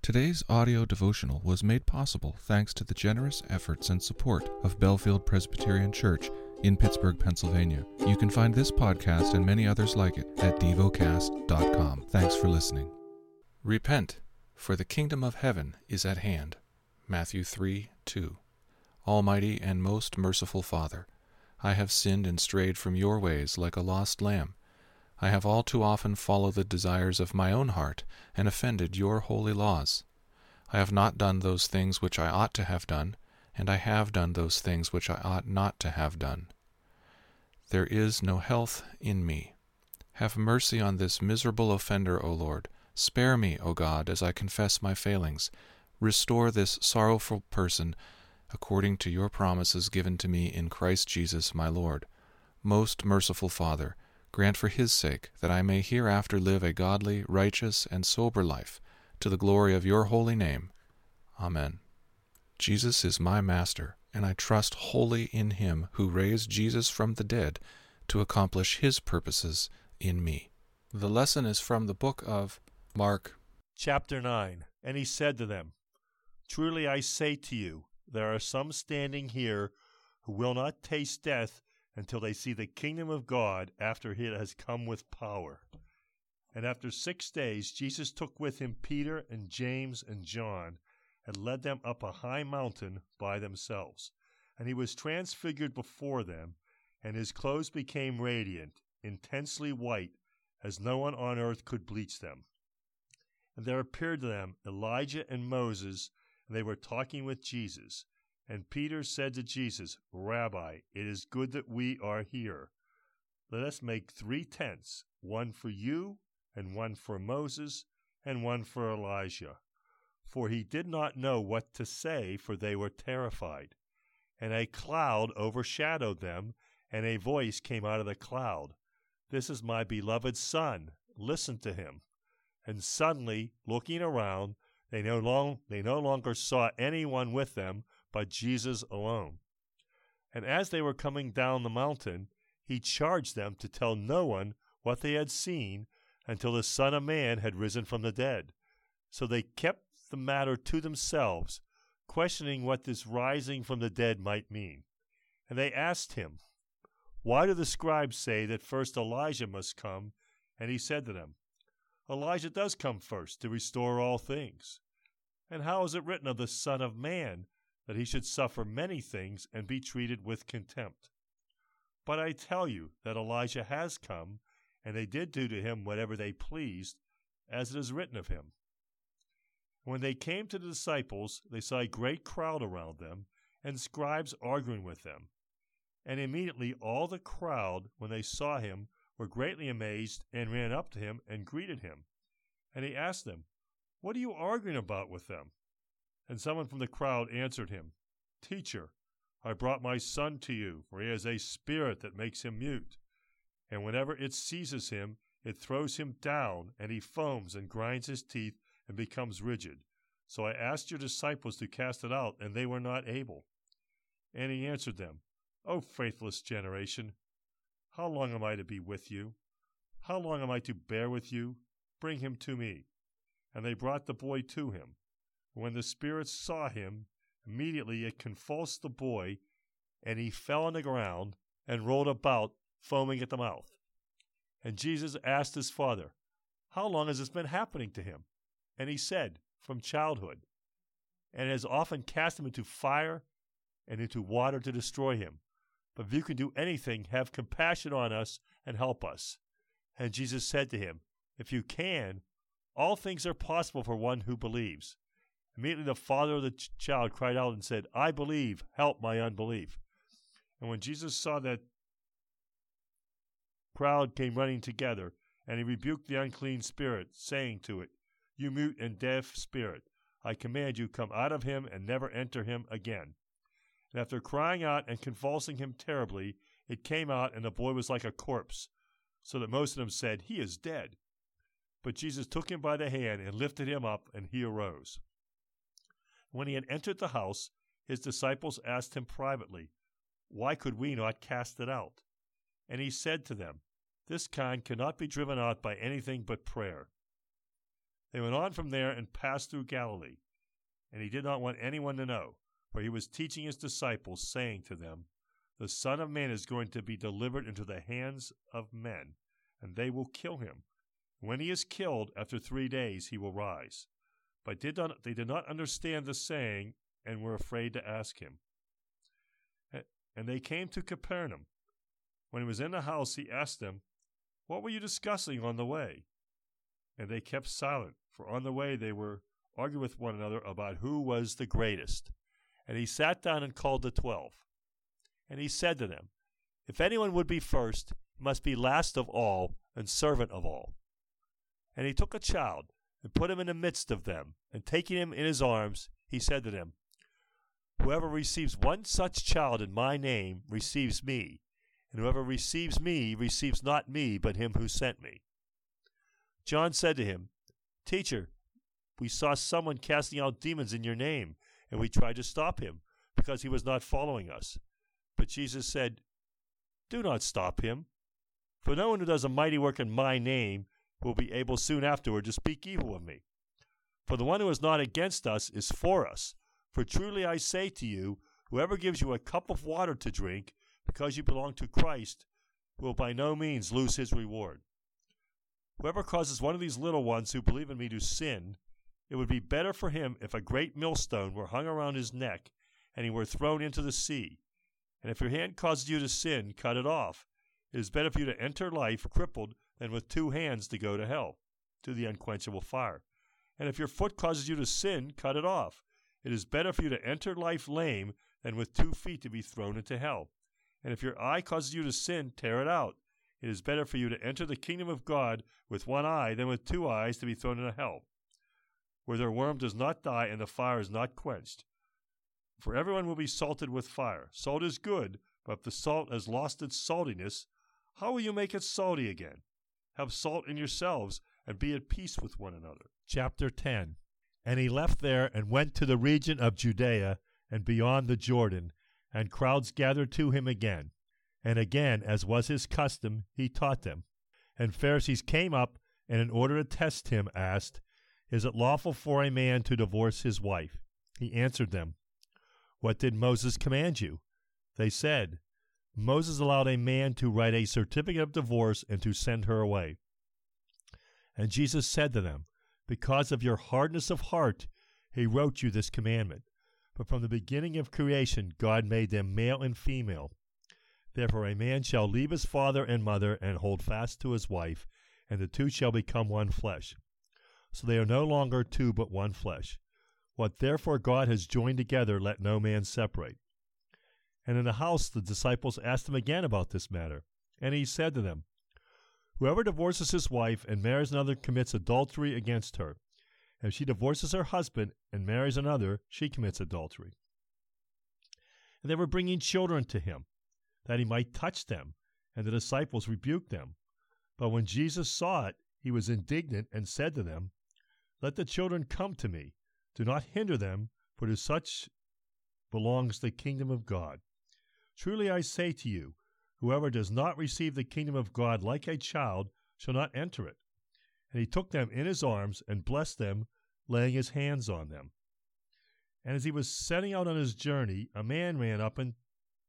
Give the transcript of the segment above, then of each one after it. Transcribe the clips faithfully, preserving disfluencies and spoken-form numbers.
Today's audio devotional was made possible thanks to the generous efforts and support of Bellefield Presbyterian Church in Pittsburgh, Pennsylvania. You can find this podcast and many others like it at devocast dot com. Thanks for listening. Repent, for the kingdom of heaven is at hand. Matthew three two. Almighty and most merciful Father, I have sinned and strayed from your ways like a lost lamb. I have all too often followed the desires of my own heart and offended your holy laws. I have not done those things which I ought to have done, and I have done those things which I ought not to have done. There is no health in me. Have mercy on this miserable offender, O Lord. Spare me, O God, as I confess my failings. Restore this sorrowful person according to your promises given to me in Christ Jesus my Lord. Most merciful Father, grant for his sake that I may hereafter live a godly, righteous, and sober life, to the glory of your holy name. Amen. Jesus is my Master, and I trust wholly in him who raised Jesus from the dead to accomplish his purposes in me. The lesson is from the book of Mark. Chapter nine. And he said to them, Truly I say to you, there are some standing here who will not taste death until they see the kingdom of God after it has come with power. And after six days Jesus took with him Peter and James and John, and led them up a high mountain by themselves. And he was transfigured before them, and his clothes became radiant, intensely white, as no one on earth could bleach them. And there appeared to them Elijah and Moses, and they were talking with Jesus. And Peter said to Jesus, Rabbi, it is good that we are here. Let us make three tents, one for you, and one for Moses, and one for Elijah. For he did not know what to say, for they were terrified. And a cloud overshadowed them, and a voice came out of the cloud. This is my beloved Son, listen to him. And suddenly, looking around, they no, long, they no longer saw anyone with them, but Jesus alone. And as they were coming down the mountain, he charged them to tell no one what they had seen until the Son of Man had risen from the dead. So they kept the matter to themselves, questioning what this rising from the dead might mean. And they asked him, Why do the scribes say that first Elijah must come? And he said to them, Elijah does come first to restore all things. And how is it written of the Son of Man that he should suffer many things and be treated with contempt? But I tell you that Elijah has come, and they did do to him whatever they pleased, as it is written of him. When they came to the disciples, they saw a great crowd around them, and scribes arguing with them. And immediately all the crowd, when they saw him, were greatly amazed, and ran up to him and greeted him. And he asked them, What are you arguing about with them? And someone from the crowd answered him, Teacher, I brought my son to you, for he has a spirit that makes him mute. And whenever it seizes him, it throws him down, and he foams and grinds his teeth and becomes rigid. So I asked your disciples to cast it out, and they were not able. And he answered them, O faithless generation, how long am I to be with you? How long am I to bear with you? Bring him to me. And they brought the boy to him. When the spirit saw him, immediately it convulsed the boy, and he fell on the ground and rolled about, foaming at the mouth. And Jesus asked his father, How long has this been happening to him? And he said, From childhood. And has often cast him into fire and into water to destroy him. But if you can do anything, have compassion on us and help us. And Jesus said to him, If you can, all things are possible for one who believes. Immediately the father of the ch- child cried out and said, I believe, help my unbelief. And when Jesus saw that crowd came running together, and he rebuked the unclean spirit, saying to it, You mute and deaf spirit, I command you, come out of him and never enter him again. And after crying out and convulsing him terribly, it came out, and the boy was like a corpse, so that most of them said, He is dead. But Jesus took him by the hand and lifted him up, and he arose. When he had entered the house, his disciples asked him privately, Why could we not cast it out? And he said to them, This kind cannot be driven out by anything but prayer. They went on from there and passed through Galilee. And he did not want anyone to know, for he was teaching his disciples, saying to them, "The Son of Man is going to be delivered into the hands of men, and they will kill him. When he is killed, after three days he will rise." But did not, they did not understand the saying, and were afraid to ask him. And they came to Capernaum. When he was in the house, he asked them, "What were you discussing on the way?" And they kept silent, for on the way they were arguing with one another about who was the greatest. And he sat down and called the twelve. And he said to them, "If anyone would be first, he must be last of all and servant of all." And he took a child and put him in the midst of them, and taking him in his arms, he said to them, "Whoever receives one such child in my name receives me, and whoever receives me receives not me, but him who sent me." John said to him, "Teacher, we saw someone casting out demons in your name, and we tried to stop him, because he was not following us." But Jesus said, "Do not stop him, for no one who does a mighty work in my name will be able soon afterward to speak evil of me. For the one who is not against us is for us. For truly I say to you, whoever gives you a cup of water to drink, because you belong to Christ, will by no means lose his reward. Whoever causes one of these little ones who believe in me to sin, it would be better for him if a great millstone were hung around his neck, and he were thrown into the sea. And if your hand causes you to sin, cut it off. It is better for you to enter life crippled than with two hands to go to hell, to the unquenchable fire. And if your foot causes you to sin, cut it off. It is better for you to enter life lame than with two feet to be thrown into hell. And if your eye causes you to sin, tear it out. It is better for you to enter the kingdom of God with one eye than with two eyes to be thrown into hell, where their worm does not die and the fire is not quenched. For everyone will be salted with fire. Salt is good, but if the salt has lost its saltiness, how will you make it salty again? Have salt in yourselves, and be at peace with one another." Chapter ten. And he left there and went to the region of Judea and beyond the Jordan, and crowds gathered to him again. And again, as was his custom, he taught them. And Pharisees came up, and in order to test him, asked, "Is it lawful for a man to divorce his wife?" He answered them, "What did Moses command you?" They said, "Moses allowed a man to write a certificate of divorce and to send her away." And Jesus said to them, "Because of your hardness of heart, he wrote you this commandment. But from the beginning of creation, God made them male and female. Therefore a man shall leave his father and mother and hold fast to his wife, and the two shall become one flesh. So they are no longer two but one flesh. What therefore God has joined together, let no man separate." And in the house the disciples asked him again about this matter. And he said to them, "Whoever divorces his wife and marries another commits adultery against her. If she divorces her husband and marries another, she commits adultery." And they were bringing children to him, that he might touch them, and the disciples rebuked them. But when Jesus saw it, he was indignant and said to them, "Let the children come to me. Do not hinder them, for to such belongs the kingdom of God. Truly I say to you, whoever does not receive the kingdom of God like a child shall not enter it." And he took them in his arms and blessed them, laying his hands on them. And as he was setting out on his journey, a man ran up and,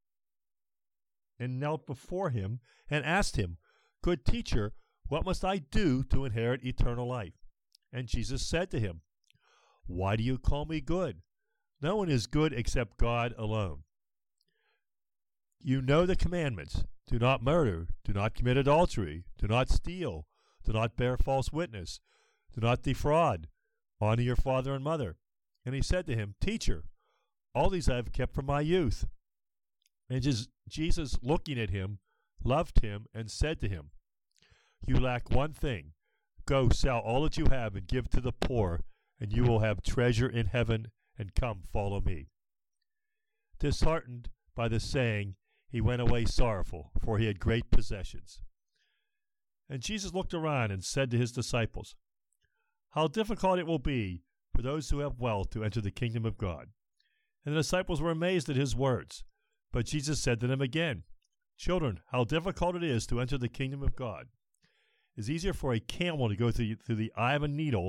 and knelt before him and asked him, "Good teacher, what must I do to inherit eternal life?" And Jesus said to him, "Why do you call me good? No one is good except God alone. You know the commandments. Do not murder. Do not commit adultery. Do not steal. Do not bear false witness. Do not defraud. Honor your father and mother." And he said to him, "Teacher, all these I have kept from my youth." And Jesus, looking at him, loved him and said to him, "You lack one thing. Go sell all that you have and give to the poor, and you will have treasure in heaven, and come follow me." Disheartened by the saying, he went away sorrowful, for he had great possessions. And Jesus looked around and said to his disciples, "How difficult it will be for those who have wealth to enter the kingdom of God." And the disciples were amazed at his words. But Jesus said to them again, "Children, how difficult it is to enter the kingdom of God. It is easier for a camel to go through, through the eye of a needle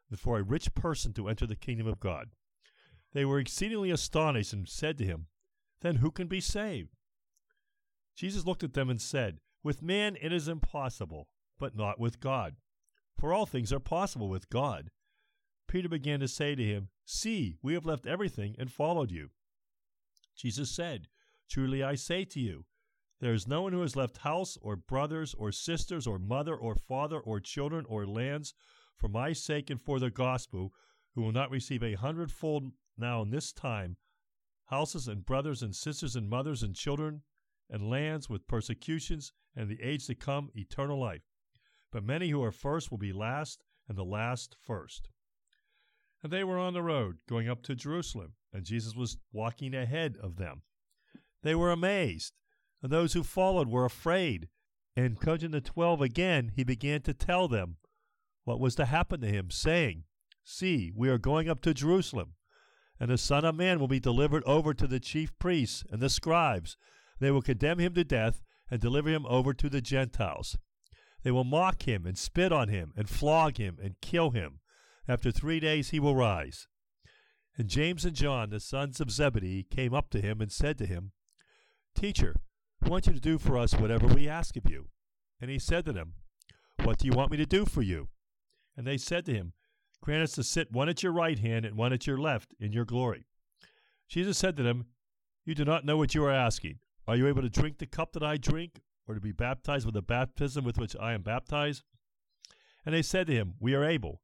than for a rich person to enter the kingdom of God." They were exceedingly astonished and said to him, "Then who can be saved?" Jesus looked at them and said, "With man it is impossible, but not with God. For all things are possible with God." Peter began to say to him, "See, we have left everything and followed you." Jesus said, "Truly I say to you, there is no one who has left house or brothers or sisters or mother or father or children or lands for my sake and for the gospel, who will not receive a hundredfold now in this time, houses and brothers and sisters and mothers and children and lands with persecutions, and the age to come eternal life. But many who are first will be last, and the last first." And they were on the road, going up to Jerusalem, and Jesus was walking ahead of them. They were amazed, and those who followed were afraid. And judging the twelve again, he began to tell them what was to happen to him, saying, "See, we are going up to Jerusalem, and the Son of Man will be delivered over to the chief priests and the scribes. They will condemn him to death and deliver him over to the Gentiles. They will mock him and spit on him and flog him and kill him. After three days he will rise." And James and John, the sons of Zebedee, came up to him and said to him, "Teacher, we want you to do for us whatever we ask of you." And he said to them, "What do you want me to do for you?" And they said to him, "Grant us to sit one at your right hand and one at your left in your glory." Jesus said to them, "You do not know what you are asking. Are you able to drink the cup that I drink, or to be baptized with the baptism with which I am baptized?" And they said to him, "We are able."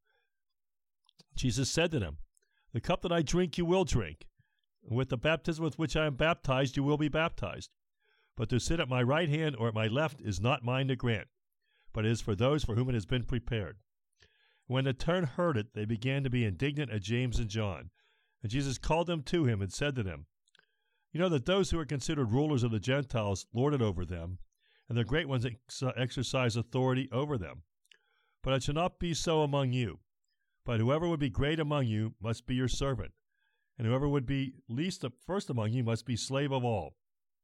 Jesus said to them, "The cup that I drink you will drink, and with the baptism with which I am baptized you will be baptized. But to sit at my right hand or at my left is not mine to grant, but it is for those for whom it has been prepared." When the ten heard it, they began to be indignant at James and John. And Jesus called them to him and said to them, "You know that those who are considered rulers of the Gentiles lord it over them, and the great ones ex- exercise authority over them. But it shall not be so among you. But whoever would be great among you must be your servant, and whoever would be least first among you must be slave of all.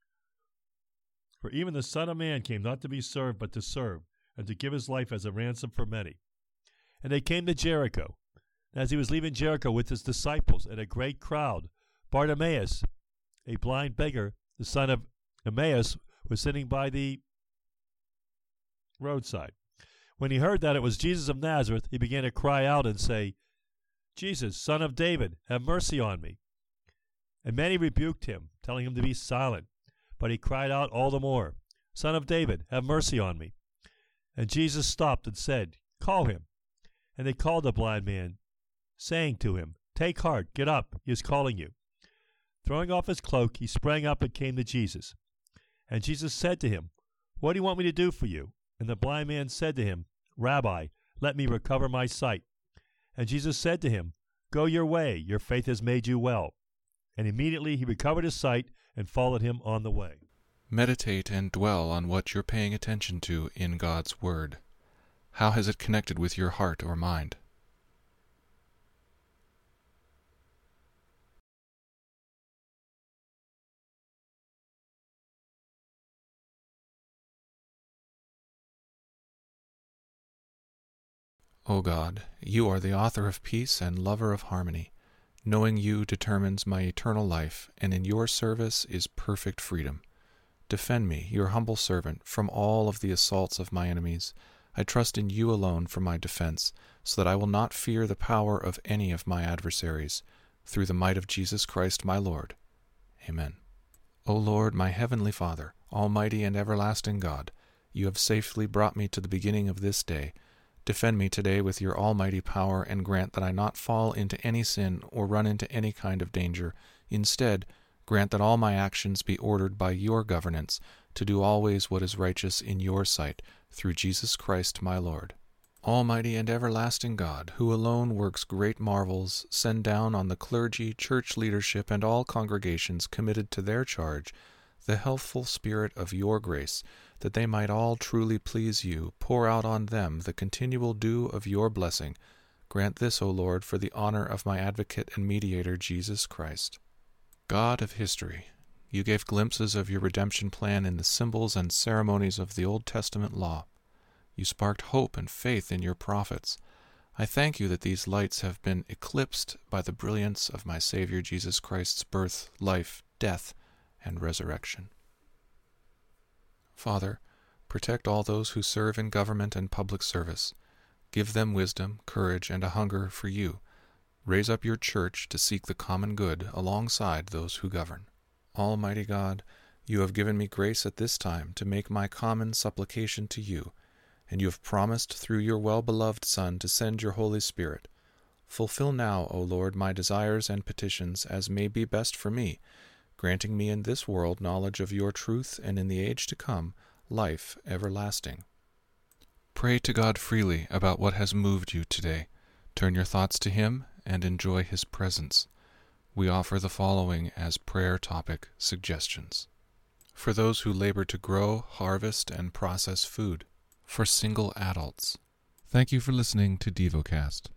For even the Son of Man came not to be served, but to serve, and to give his life as a ransom for many." And they came to Jericho. And as he was leaving Jericho with his disciples and a great crowd, Bartimaeus, a blind beggar, the son of Emmaus, was sitting by the roadside. When he heard that it was Jesus of Nazareth, he began to cry out and say, "Jesus, Son of David, have mercy on me." And many rebuked him, telling him to be silent. But he cried out all the more, "Son of David, have mercy on me." And Jesus stopped and said, "Call him." And they called the blind man, saying to him, "Take heart, get up, he is calling you." Throwing off his cloak, he sprang up and came to Jesus. And Jesus said to him, "What do you want me to do for you?" And the blind man said to him, "Rabbi, let me recover my sight." And Jesus said to him, "Go your way, your faith has made you well." And immediately he recovered his sight and followed him on the way. Meditate and dwell on what you're paying attention to in God's Word. How has it connected with your heart or mind? O God, you are the author of peace and lover of harmony. Knowing you determines my eternal life, and in your service is perfect freedom. Defend me, your humble servant, from all of the assaults of my enemies. I trust in you alone for my defense, so that I will not fear the power of any of my adversaries. Through the might of Jesus Christ my Lord. Amen. O Lord, my heavenly Father, almighty and everlasting God, you have safely brought me to the beginning of this day. Defend me today with your almighty power, and grant that I not fall into any sin or run into any kind of danger. Instead, grant that all my actions be ordered by your governance, to do always what is righteous in your sight, through Jesus Christ my Lord. Almighty and everlasting God, who alone works great marvels, send down on the clergy, church leadership, and all congregations committed to their charge the healthful spirit of your grace, that they might all truly please you. Pour out on them the continual dew of your blessing. Grant this, O Lord, for the honor of my advocate and mediator, Jesus Christ. God of history, you gave glimpses of your redemption plan in the symbols and ceremonies of the Old Testament law. You sparked hope and faith in your prophets. I thank you that these lights have been eclipsed by the brilliance of my Savior Jesus Christ's birth, life, death, and resurrection. Father, protect all those who serve in government and public service. Give them wisdom, courage, and a hunger for you. Raise up your church to seek the common good alongside those who govern. Almighty God, you have given me grace at this time to make my common supplication to you, and you have promised through your well-beloved Son to send your Holy Spirit. Fulfill now, O Lord, my desires and petitions as may be best for me, granting me in this world knowledge of your truth, and in the age to come, life everlasting. Pray to God freely about what has moved you today. Turn your thoughts to Him and enjoy His presence. We offer the following as prayer topic suggestions. For those who labor to grow, harvest, and process food. For single adults. Thank you for listening to DevoCast.